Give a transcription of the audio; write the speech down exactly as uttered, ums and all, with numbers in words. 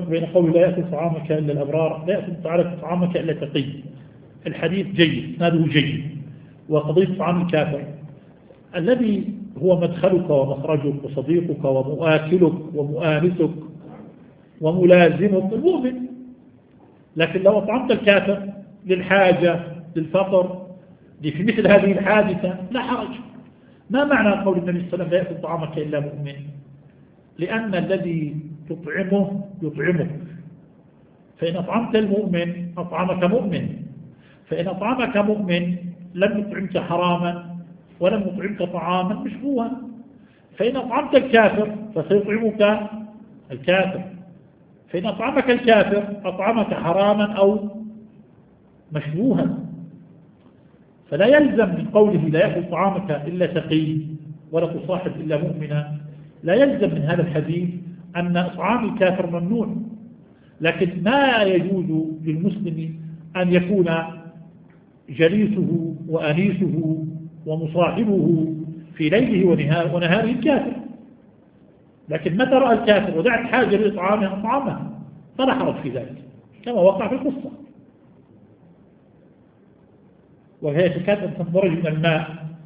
الفرق بين قول لا يأكل طعامك إلا الأبرار، لا يأكل طعامك إلا تقي. الحديث جيد، إسناده جيد. وقضية طعام الكافر الذي هو مدخلك ومخرجك وصديقك ومؤاكلك ومؤانسك وملازمك المؤمن. لكن لو أطعمت الكافر للحاجة للفقر في مثل هذه الحادثة لا حرج. ما معنى قول النبي صلى الله عليه وسلم لا يأكل طعامك إلا مؤمن؟ لأن الذي تطعمه يطعمك، فإن أطعمت المؤمن أطعمك مؤمن، فإن أطعمك مؤمن لم يطعمك حراما ولم يطعمك طعاما مشبوها. فإن أطعمت الكافر فسيطعمك الكافر، فإن أطعمك الكافر أطعمك حراما أو مشبوها. فلا يلزم من قوله لا يأكل طعامك إلا تقي ولا تصاحب إلا مؤمنا، لا يلزم من هذا الحديث أن إطعام الكافر ممنوع. لكن ما يجوز للمسلم أن يكون جليسه وأنيسه ومصاحبه في ليله ونهاره الكافر، لكن متى رأى الكافر ودعت حاجة لإطعامه أطعامه فلا حرج في ذلك كما وقع في القصة. وهي تكاد أن تنضرج من الماء